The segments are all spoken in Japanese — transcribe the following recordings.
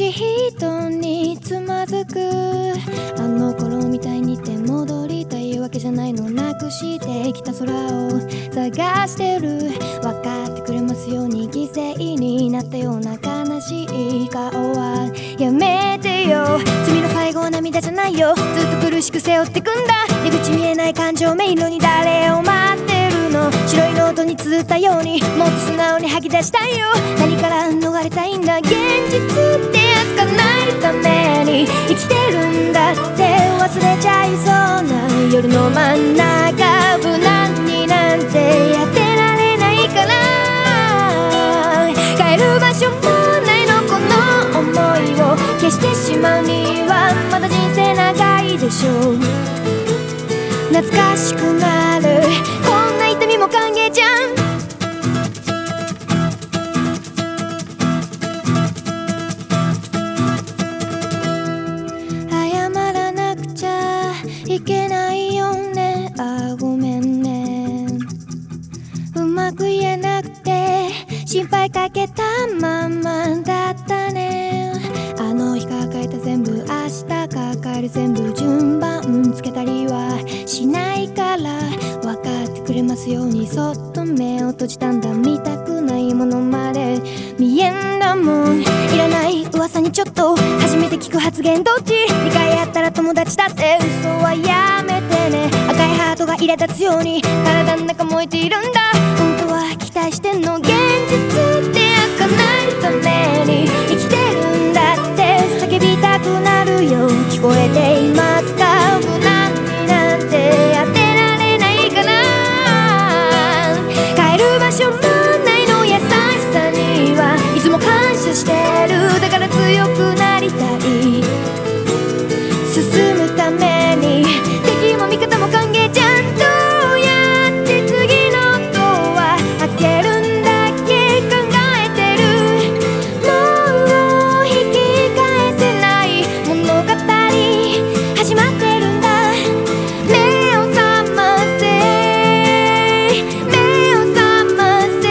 じ人につまずく。あの頃みたいにって戻りたいわけじゃないの。なくしてきた空を探してる。分かってくれますように犠牲になったような悲しい顔はやめてよ。罪の最後は涙じゃないよ。ずっと苦しく背負ってくんだ。出口見えない感情迷路に誰を待ってるの。白いノートに綴ったようにもっと素直に吐き出したいよ。何から逃れたいんだ。現実ってやつかないために生きてるんだって忘れちゃいそうな夜の真ん中。無難になんてやってられないから。帰る場所もないのこの想いを消してしまうにはまだ人生長いでしょう。懐かしくなるこんな痛みも歓迎じゃん。いけないよね。あ、ごめんね。うまく言えなくて心配かけたままだったね。あの日抱えた全部明日抱える全部順番つけたりはしないから。分かってくれますようにそっと目を閉じたんだ。見たくないものまで見えんだもん。いらない噂にちょっと初めて聞く発言どっち。2回やったら友達だって嘘はやめてね。赤いハートが苛立つように体の中燃えているんだ。本当は期待してんの。現実ってやつかないために生きてるんだって叫びたくなるよ。聞こえていますか。無難になんてやってられないかな。帰る場所もないの。優しさにはいつも感謝してる。だから強くなりたい。進むために敵も味方も歓迎じゃん。どうやって次のドア開けるんだっけ考えてる。もう引き返せない物語始まってるんだ。目を覚ませ目を覚ませ。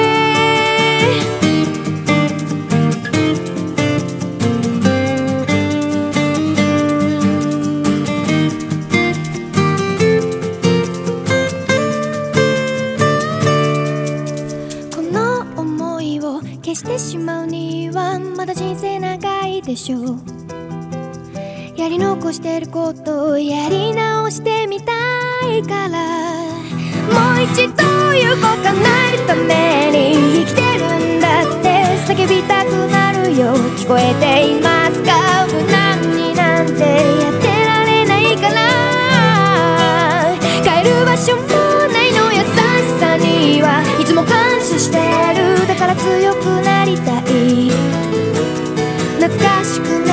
この想いを消してしまうにはまだ人生長いでしょう。やり残してることをやり直してみたいから。もう一度夢を叶えるために生きてるんだって叫びたくなるよ。聞こえていますか。無難になんてやってられないから。帰る場所もないの。優しさにはいつも感謝してる。だから強くなりたい。懐かしく